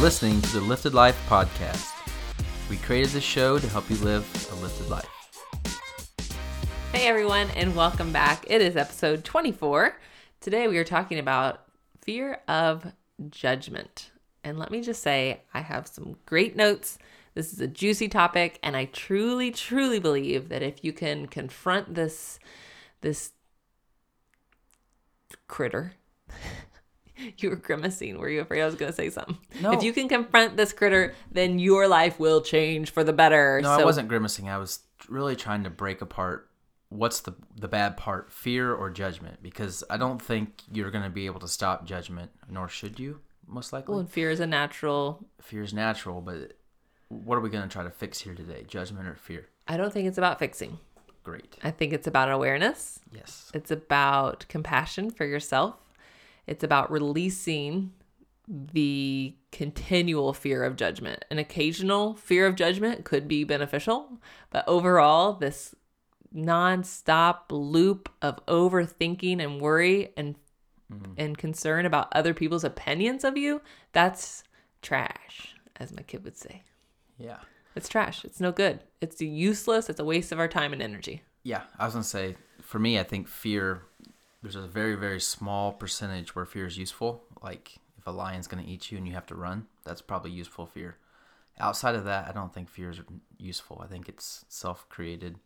listening to the Lifted Life podcast. We created this show to help you live a lifted life. Hey everyone, and welcome back. It is episode 24. Today we are talking about fear of judgment. And let me just say, I have some great notes. This is a juicy topic, and I truly, truly believe that if you can confront this critter, you were grimacing. Were you afraid I was going to say something? No. If you can confront this critter, then your life will change for the better. No, I wasn't grimacing. I was really trying to break apart what's the bad part, fear or judgment, because I don't think you're going to be able to stop judgment, nor should you, most likely. Well, fear is a natural. Fear is natural, but what are we going to try to fix here today, judgment or fear? I don't think it's about fixing. Great. I think it's about awareness. Yes. It's about compassion for yourself. It's about releasing the continual fear of judgment. An occasional fear of judgment could be beneficial, but overall, this nonstop loop of overthinking and worry and concern about other people's opinions of you, that's trash, as my kid would say. Yeah. It's trash. It's no good. It's useless. It's a waste of our time and energy. Yeah. I was going to say, for me, I think fear, there's a very, very small percentage where fear is useful. Like if a lion's going to eat you and you have to run, that's probably useful fear. Outside of that, I don't think fear is useful. I think it's self-created.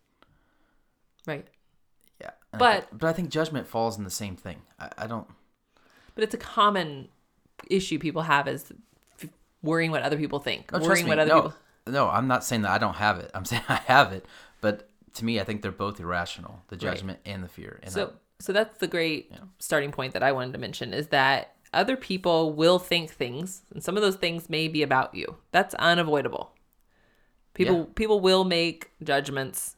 Right. Yeah. But I think judgment falls in the same thing. I don't. But it's a common issue people have is worrying what other people think. No, worrying what other people. No, I'm not saying that I don't have it. I'm saying I have it. But to me, I think they're both irrational, the judgment and the fear. And so that's the great starting point that I wanted to mention is that other people will think things, and some of those things may be about you. That's unavoidable. People will make judgments.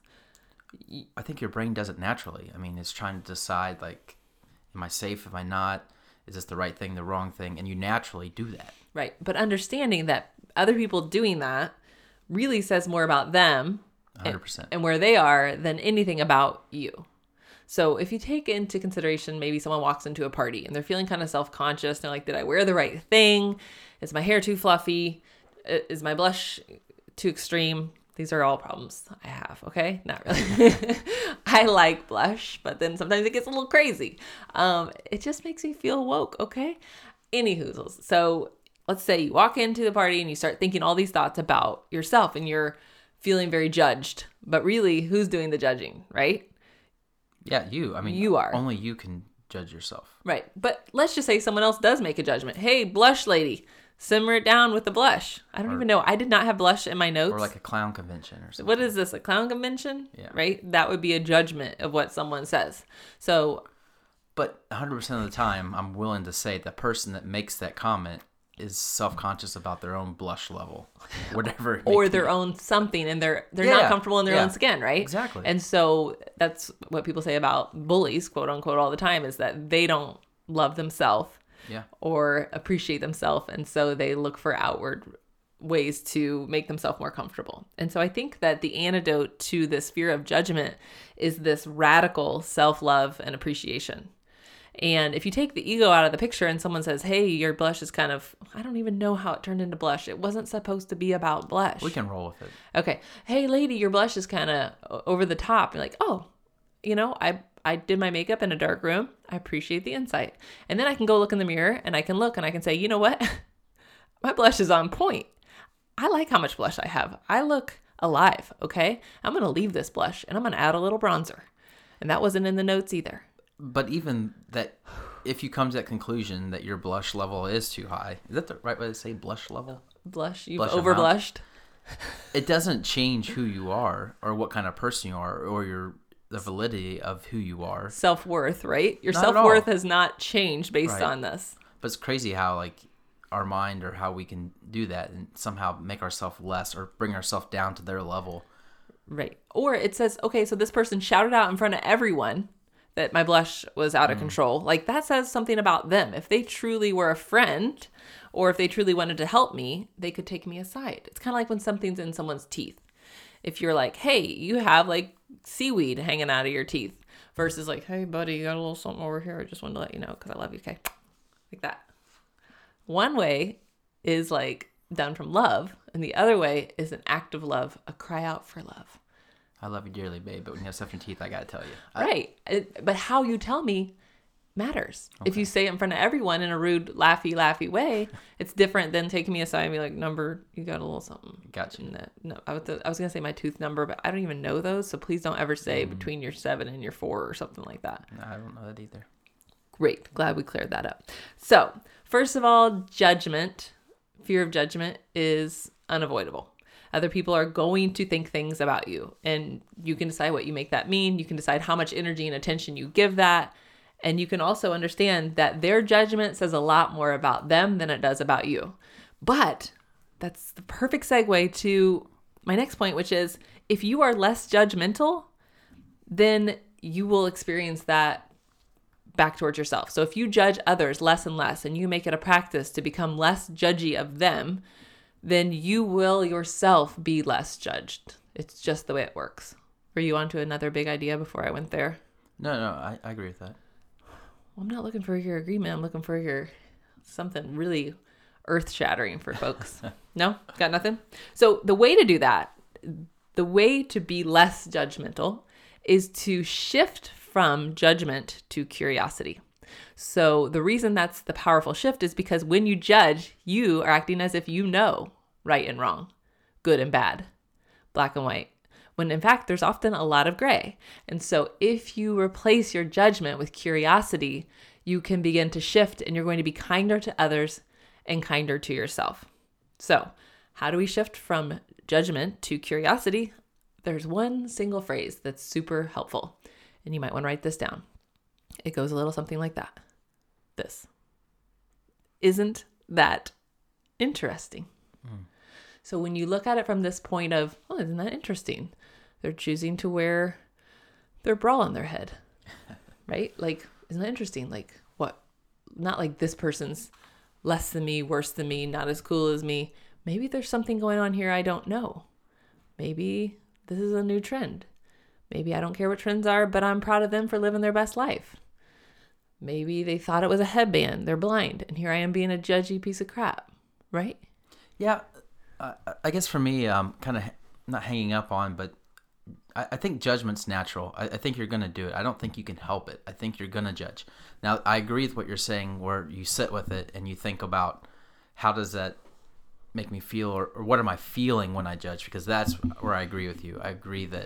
I think your brain does it naturally. I mean, it's trying to decide, like, am I safe? Am I not? Is this the right thing, the wrong thing? And you naturally do that. Right. But understanding that other people doing that really says more about them 100%. And where they are than anything about you. So if you take into consideration, maybe someone walks into a party and they're feeling kind of self-conscious. They're like, did I wear the right thing? Is my hair too fluffy? Is my blush too extreme? These are all problems I have, okay? Not really. I like blush, but then sometimes it gets a little crazy. It just makes me feel woke, okay? Anywho, so let's say you walk into the party and you start thinking all these thoughts about yourself and you're feeling very judged. But really, who's doing the judging, right? Yeah, you. I mean, you are. Only you can judge yourself. Right. But let's just say someone else does make a judgment. Hey, blush lady. Simmer it down with the blush. I don't even know. I did not have blush in my notes. Or like a clown convention or something. What is this? A clown convention? Yeah. Right? That would be a judgment of what someone says. So. But 100% of the time, I'm willing to say the person that makes that comment is self-conscious about their own blush level. Whatever. It or may their be. own something, and they're not comfortable in their own skin, right? Exactly. And so that's what people say about bullies, quote unquote, all the time, is that they don't love themselves. Yeah. Or appreciate themselves. And so they look for outward ways to make themselves more comfortable. And so I think that the antidote to this fear of judgment is this radical self-love and appreciation. And if you take the ego out of the picture and someone says, hey, your blush is kind of, I don't even know how it turned into blush. It wasn't supposed to be about blush. We can roll with it. Okay. Hey, lady, your blush is kind of over the top. You're like, oh, I did my makeup in a dark room. I appreciate the insight. And then I can go look in the mirror and I can look and I can say, you know what? My blush is on point. I like how much blush I have. I look alive, okay? I'm going to leave this blush and I'm going to add a little bronzer. And that wasn't in the notes either. But even that, if you come to that conclusion that your blush level is too high, is that the right way to say blush level? Blush? You've Blush overblushed? It doesn't change who you are or what kind of person you are or the validity of who you are. Self-worth, right? Your Not at self-worth all. has not changed based Right. on this. But it's crazy how like our mind or how we can do that and somehow make ourselves less or bring ourselves down to their level. Right. Or it says, okay, so this person shouted out in front of everyone that my blush was out of control. Like that says something about them. If they truly were a friend or if they truly wanted to help me, they could take me aside. It's kind of like when something's in someone's teeth. If you're like, hey, you have like seaweed hanging out of your teeth versus like, hey, buddy, you got a little something over here. I just wanted to let you know because I love you. Okay. Like that. One way is like done from love, and the other way is an act of love, a cry out for love. I love you dearly, babe, but when you have stuff in your teeth, I gotta tell you. Right. But how you tell me matters. Okay. If you say it in front of everyone in a rude, laughy way, it's different than taking me aside and be like, number, you got a little something. Gotcha. No, I was going to say my tooth number, but I don't even know those. So please don't ever say between your 7 and your 4 or something like that. No, I don't know that either. Great. Glad we cleared that up. So first of all, judgment, fear of judgment is unavoidable. Other people are going to think things about you, and you can decide what you make that mean. You can decide how much energy and attention you give that. And you can also understand that their judgment says a lot more about them than it does about you. But that's the perfect segue to my next point, which is if you are less judgmental, then you will experience that back towards yourself. So if you judge others less and less, and you make it a practice to become less judgy of them, then you will yourself be less judged. It's just the way it works. Were you on to another big idea before I went there? No, I agree with that. Well, I'm not looking for your agreement. I'm looking for your something really earth-shattering for folks. No? Got nothing? So the way to do that, the way to be less judgmental is to shift from judgment to curiosity. So the reason that's the powerful shift is because when you judge, you are acting as if you know right and wrong, good and bad, black and white, when in fact there's often a lot of gray. And so if you replace your judgment with curiosity, you can begin to shift, and you're going to be kinder to others and kinder to yourself. So how do we shift from judgment to curiosity? There's one single phrase that's super helpful, and you might want to write this down. It goes a little something like that. This. Isn't that interesting? So when you look at it from this point of, oh, isn't that interesting? They're choosing to wear their bra on their head, right? Like, isn't that interesting? Like, what? Not like this person's less than me, worse than me, not as cool as me. Maybe there's something going on here I don't know. Maybe this is a new trend. Maybe I don't care what trends are, but I'm proud of them for living their best life. Maybe they thought it was a headband. They're blind. And here I am being a judgy piece of crap, right? Yeah. I guess for me, kind of not hanging up on, but I think judgment's natural. I think you're going to do it. I don't think you can help it. I think you're going to judge. Now, I agree with what you're saying, where you sit with it and you think about how does that make me feel, or what am I feeling when I judge? Because that's where I agree with you. I agree that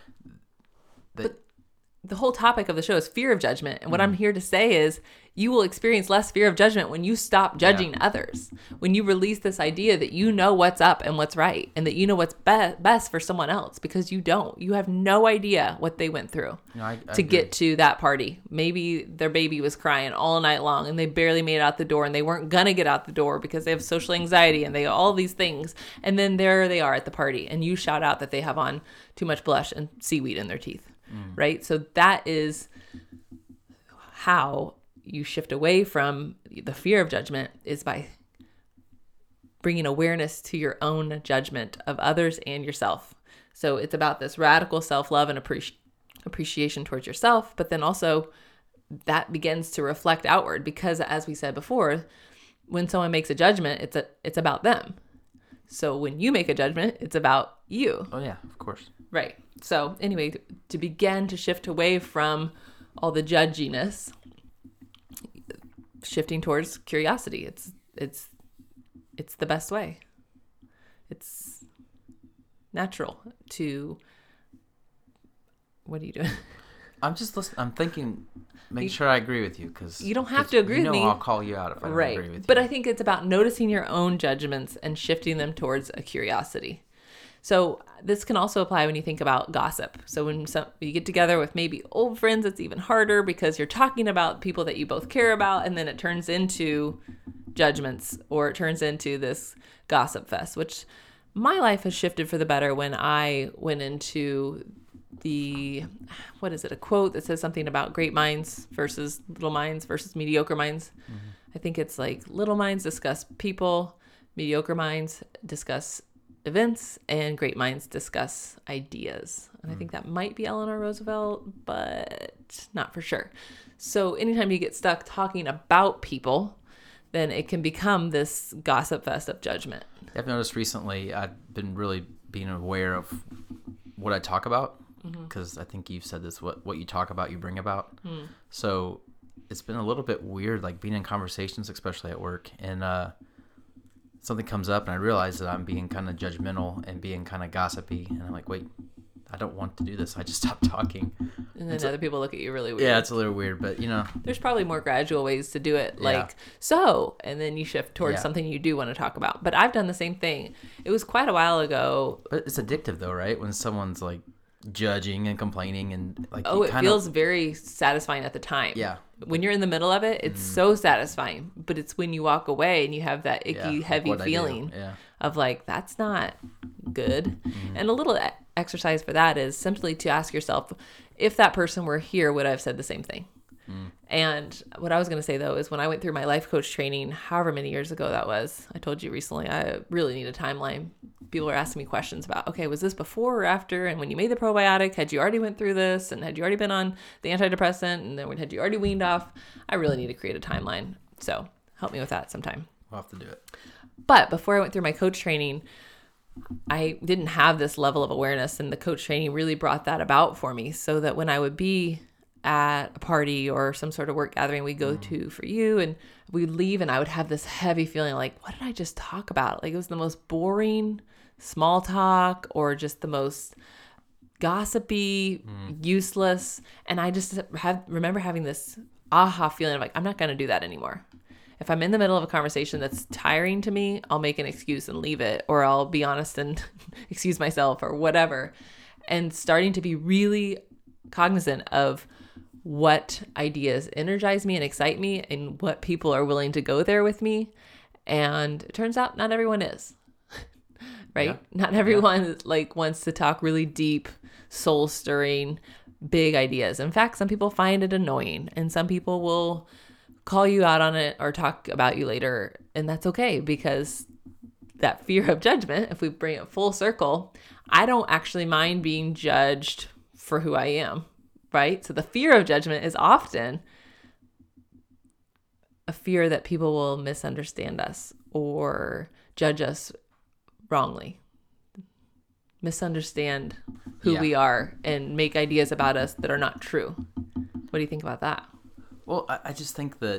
But the whole topic of the show is fear of judgment. And what I'm here to say is you will experience less fear of judgment when you stop judging others. When you release this idea that you know what's up and what's right, and that you know what's best for someone else, because you don't. You have no idea what they went through to get to that party. Maybe their baby was crying all night long and they barely made it out the door, and they weren't going to get out the door because they have social anxiety and they all these things. And then there they are at the party, and you shout out that they have on too much blush and seaweed in their teeth. Right? So that is how you shift away from the fear of judgment, is by bringing awareness to your own judgment of others and yourself. So it's about this radical self-love and appreciation towards yourself, but then also that begins to reflect outward, because as we said before, when someone makes a judgment, it's about them. So when you make a judgment, it's about you. Oh yeah, of course. Right. So anyway, to begin to shift away from all the judginess, shifting towards curiosity. It's the best way. It's natural to. What are you doing? I'm just listening. I'm thinking, make sure I agree with you, because you don't have to agree with me. I'll call you out if I don't agree with you. But I think it's about noticing your own judgments and shifting them towards a curiosity. So this can also apply when you think about gossip. So when you get together with maybe old friends, it's even harder because you're talking about people that you both care about, and then it turns into judgments, or it turns into this gossip fest, which my life has shifted for the better when I went into a quote that says something about great minds versus little minds versus mediocre minds. Mm-hmm. I think it's like little minds discuss people, mediocre minds discuss events, and great minds discuss ideas. And I think that might be Eleanor Roosevelt, but not for sure. So anytime you get stuck talking about people, then it can become this gossip fest of judgment. I've noticed recently I've been really being aware of what I talk about, because I think you've said this, what you talk about, you bring about. So it's been a little bit weird, like being in conversations, especially at work, and something comes up and I realize that I'm being kind of judgmental and being kind of gossipy, and I'm like, wait, I don't want to do this. I just stopped talking. And then other people look at you really weird. Yeah, it's a little weird, but there's probably more gradual ways to do it, like and then you shift towards something you do want to talk about. But I've done the same thing. It was quite a while ago. But it's addictive though, right? When someone's like judging and complaining and like it feels very satisfying at the time. Yeah. When you're in the middle of it, it's so satisfying. But it's when you walk away and you have that icky, heavy feeling of like, that's not good. And a little exercise for that is simply to ask yourself, if that person were here, would I have said the same thing? And what I was going to say, though, is when I went through my life coach training, however many years ago that was, I told you recently, I really need a timeline. People are asking me questions about, okay, was this before or after? And when you made the probiotic, had you already went through this? And had you already been on the antidepressant? And then had you already weaned off? I really need to create a timeline. So help me with that sometime. We'll have to do it. But before I went through my coach training, I didn't have this level of awareness, and the coach training really brought that about for me, so that when I would be at a party or some sort of work gathering we go to for you, and we'd leave and I would have this heavy feeling like, what did I just talk about? Like it was the most boring small talk or just the most gossipy, useless. And I just remember having this aha feeling of like, I'm not going to do that anymore. If I'm in the middle of a conversation that's tiring to me, I'll make an excuse and leave it, or I'll be honest and excuse myself or whatever. And starting to be really cognizant of what ideas energize me and excite me and what people are willing to go there with me. And it turns out not everyone is, right? Yeah. Not everyone like wants to talk really deep, soul stirring, big ideas. In fact, some people find it annoying, and some people will call you out on it or talk about you later. And that's okay, because that fear of judgment, if we bring it full circle, I don't actually mind being judged for who I am. Right? So the fear of judgment is often a fear that people will misunderstand us or judge us wrongly, misunderstand who we are, and make ideas about us that are not true. What do you think about that? Well, I just think that,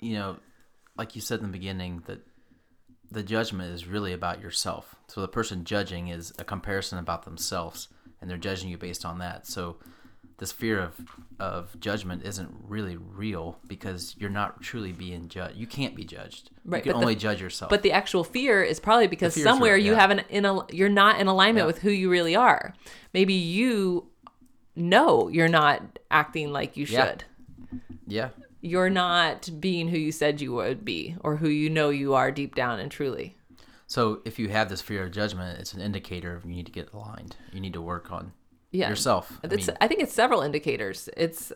like you said in the beginning, that the judgment is really about yourself. So the person judging is a comparison about themselves, and they're judging you based on that. So this fear of judgment isn't really real, because you're not truly being judged. You can't be judged. Right, you can only judge yourself. But the actual fear is probably because somewhere you have you're not in alignment with who you really are. Maybe you know you're not acting like you should. Yeah. You're not being who you said you would be, or who you know you are deep down and truly. So if you have this fear of judgment, it's an indicator of you need to get aligned. You need to work on yourself. I think it's several indicators.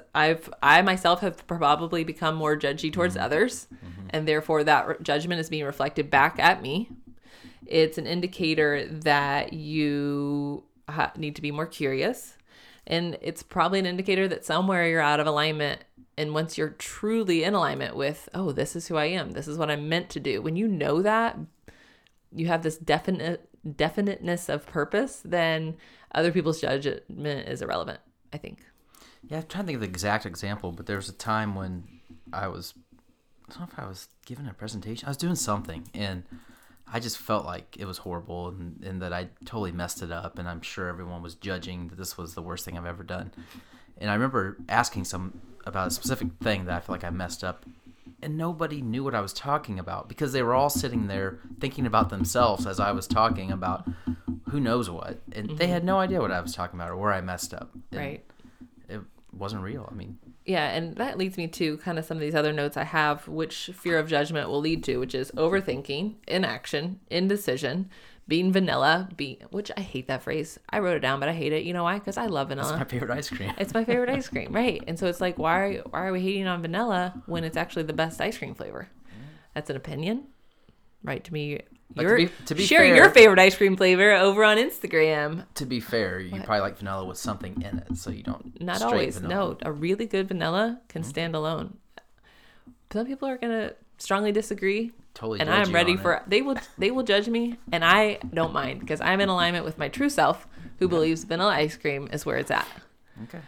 I myself have probably become more judgy towards others, and therefore that judgment is being reflected back at me. It's an indicator that you need to be more curious, and it's probably an indicator that somewhere you're out of alignment. And once you're truly in alignment with, oh, this is who I am, this is what I'm meant to do, when you know that, you have this definiteness of purpose, then other people's judgment is irrelevant, I think. Yeah, I'm trying to think of the exact example, but there was a time when I don't know if I was giving a presentation. I was doing something, and I just felt like it was horrible, and that I totally messed it up, and I'm sure everyone was judging that this was the worst thing I've ever done. And I remember asking about a specific thing that I feel like I messed up, and nobody knew what I was talking about, because they were all sitting there thinking about themselves as I was talking about who knows what, and they had no idea what I was talking about or where I messed up. And right. It wasn't real. I mean, yeah, and that leads me to kind of some of these other notes I have, which fear of judgment will lead to, which is overthinking, inaction, indecision, being vanilla, which I hate that phrase. I wrote it down, but I hate it. You know why? Because I love vanilla. It's my favorite ice cream. It's my favorite ice cream, right? And so it's like, why are we hating on vanilla when it's actually the best ice cream flavor? That's an opinion, right? To me, to be sharing fair, your favorite ice cream flavor over on Instagram. To be fair, you probably like vanilla with something in it, so you don't. Not always. Vanilla. No, a really good vanilla can stand alone. Some people are gonna strongly disagree. Totally. And judge I'm you ready on for it. they will judge me, and I don't mind because I'm in alignment with my true self who believes vanilla ice cream is where it's at. Okay.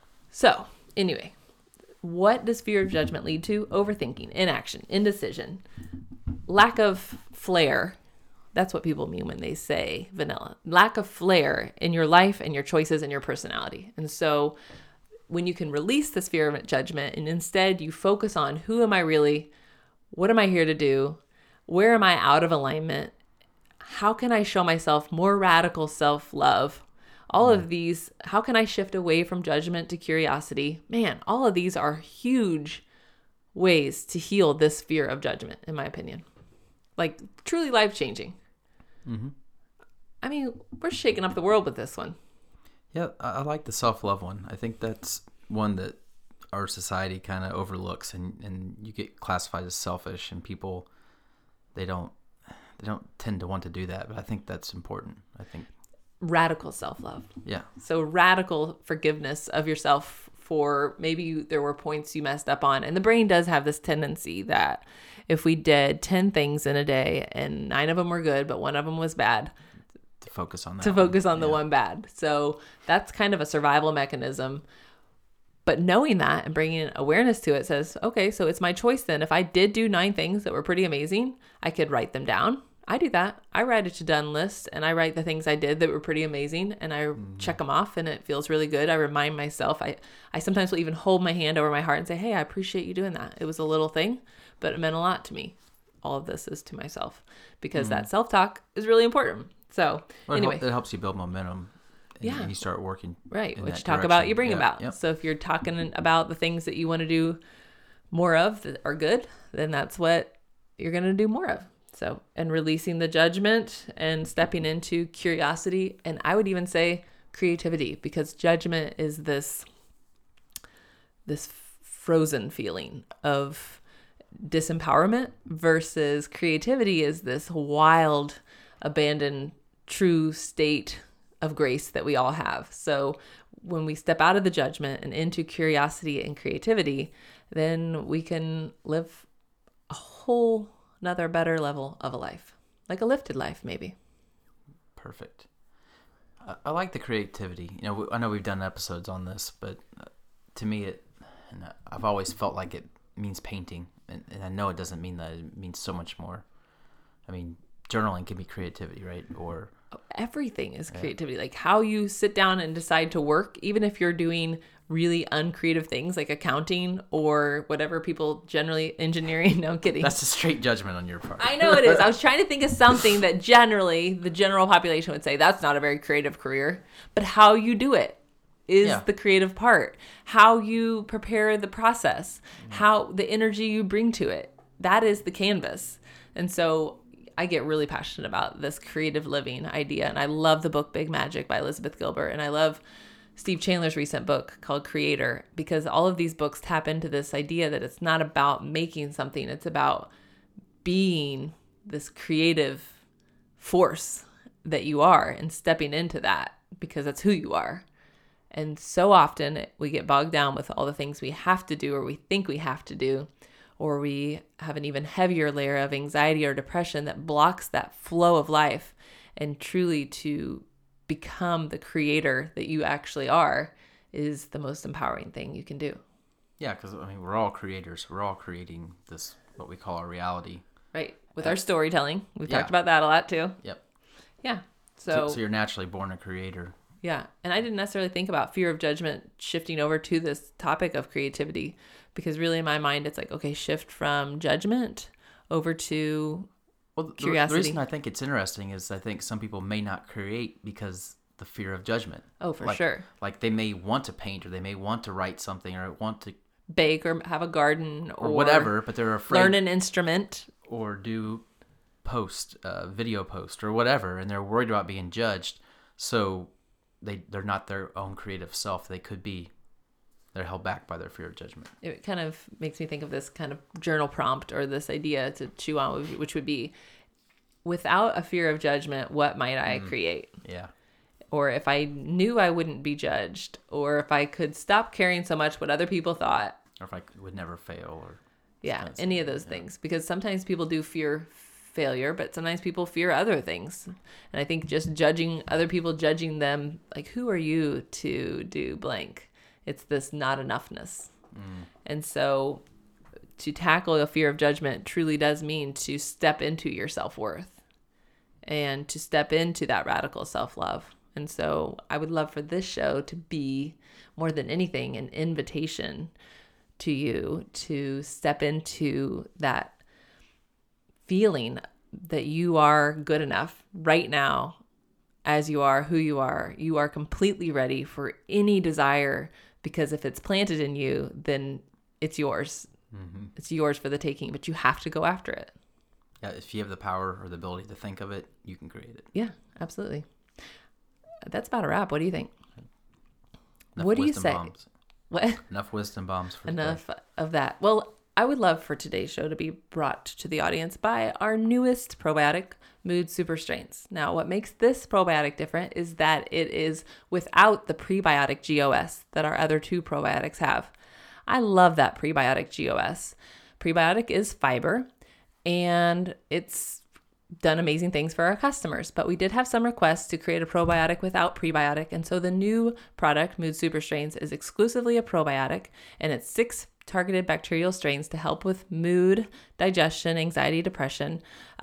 So, anyway, what does fear of judgment lead to? Overthinking, inaction, indecision, lack of flair. That's what people mean when they say vanilla. Lack of flair in your life and your choices and your personality. And so when you can release this fear of judgment and instead you focus on who am I really? What am I here to do? Where am I out of alignment? How can I show myself more radical self-love? All of these, how can I shift away from judgment to curiosity? Man, all of these are huge ways to heal this fear of judgment, in my opinion. Like, truly life-changing. Mm-hmm. I mean, we're shaking up the world with this one. Yeah, I like the self-love one. I think that's one that our society kind of overlooks, and you get classified as selfish, and people, they don't tend to want to do that, but I think that's important. I think Radical self-love. yeah. So radical forgiveness of yourself for maybe there were points you messed up on. And the brain does have this tendency that if we did 10 things in a day and 9 of them were good, but 1 of them was bad, To focus on that. to focus on the one bad. So that's kind of a survival mechanism. But knowing that and bringing awareness to it says, okay, so it's my choice then. If I did do 9 things that were pretty amazing, I could write them down. I do that. I write a to-done list and I write the things I did that were pretty amazing and I check them off and it feels really good. I remind myself. I sometimes will even hold my hand over my heart and say, hey, I appreciate you doing that. It was a little thing, but it meant a lot to me. All of this is to myself because that self-talk is really important. So anyway. It helps you build momentum. And you start working. Right. in Which that talk about, you bring direction. about. Yep. So if you're talking about the things that you want to do more of that are good, then that's what you're going to do more of. So, and releasing the judgment and stepping into curiosity. And I would even say creativity, because judgment is this frozen feeling of disempowerment versus creativity is this wild, abandoned, true state of grace that we all have. So when we step out of the judgment and into curiosity and creativity, then we can live a whole another better level of a life, like a lifted life, maybe. Perfect. I like the creativity. I know we've done episodes on this, but to me, I've always felt like it means painting, and I know it doesn't mean that. It means so much more. I mean, journaling can be creativity, right? Or everything is creativity. Like how you sit down and decide to work, even if you're doing really uncreative things like accounting or whatever people generally engineering. No, I'm kidding. That's a straight judgment on your part. I know it is. I was trying to think of something that generally the general population would say that's not a very creative career, but how you do it is the creative part. How you prepare the process, how the energy you bring to it, that is the canvas. And so I get really passionate about this creative living idea. And I love the book Big Magic by Elizabeth Gilbert. And I love Steve Chandler's recent book called Creator, because all of these books tap into this idea that it's not about making something. It's about being this creative force that you are and stepping into that because that's who you are. And so often we get bogged down with all the things we have to do or we think we have to do, or we have an even heavier layer of anxiety or depression that blocks that flow of life. And truly to become the creator that you actually are is the most empowering thing you can do. Yeah, because we're all creators. We're all creating this, what we call our reality. Right. With our storytelling. We've talked about that a lot too. Yep. Yeah. So you're naturally born a creator. Yeah. And I didn't necessarily think about fear of judgment shifting over to this topic of creativity, because really in my mind, it's like, okay, shift from judgment over to curiosity. The reason I think it's interesting is I think some people may not create because the fear of judgment. Oh, for sure. Like they may want to paint or they may want to write something or want to bake or have a garden or whatever, but they're afraid. Learn an instrument. Or do video post or whatever, and they're worried about being judged. So they're not their own creative self. They're held back by their fear of judgment. It kind of makes me think of this kind of journal prompt or this idea to chew on, which would be, without a fear of judgment, what might I create? Yeah. Or if I knew I wouldn't be judged, or if I could stop caring so much what other people thought. Or if I would never fail. Or Yeah, any of those things. Because sometimes people do fear failure, but sometimes people fear other things. And I think just judging other people, judging them, like, who are you to do blank? It's this not enoughness. And so to tackle a fear of judgment truly does mean to step into your self-worth and to step into that radical self-love. And so I would love for this show to be, more than anything, an invitation to you to step into that feeling that you are good enough right now, as you are, who you are. You are completely ready for any desire, because if it's planted in you, then it's yours. Mm-hmm. It's yours for the taking, but you have to go after it. Yeah, if you have the power or the ability to think of it, you can create it. Yeah, absolutely. That's about a wrap. What do you think? Enough what do you say? Bombs. What? Enough wisdom bombs for enough of that. Well, I would love for today's show to be brought to the audience by our newest probiotic, Mood Super Strains. Now, what makes this probiotic different is that it is without the prebiotic GOS that our other two probiotics have. I love that prebiotic GOS. Prebiotic is fiber, and it's done amazing things for our customers, but we did have some requests to create a probiotic without prebiotic. And so the new product, Mood Super Strains, is exclusively a probiotic, and it's 6 targeted bacterial strains to help with mood, digestion, anxiety, depression,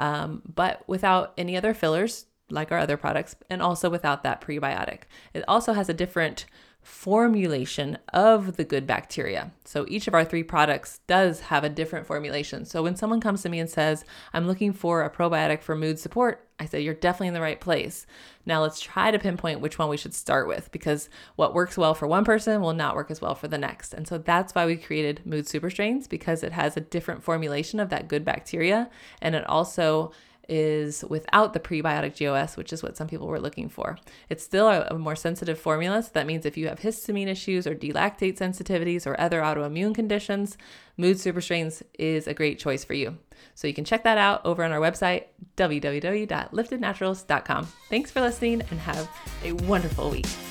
but without any other fillers like our other products, and also without that prebiotic. It also has a different formulation of the good bacteria. So each of our 3 products does have a different formulation. So when someone comes to me and says, I'm looking for a probiotic for mood support, I say, you're definitely in the right place. Now let's try to pinpoint which one we should start with, because what works well for one person will not work as well for the next. And so that's why we created Mood Super Strains, because it has a different formulation of that good bacteria. And it also is without the prebiotic GOS, which is what some people were looking for. It's still a more sensitive formula. So that means if you have histamine issues or delactate sensitivities or other autoimmune conditions, Mood Super Strains is a great choice for you. So you can check that out over on our website, www.liftednaturals.com. Thanks for listening and have a wonderful week.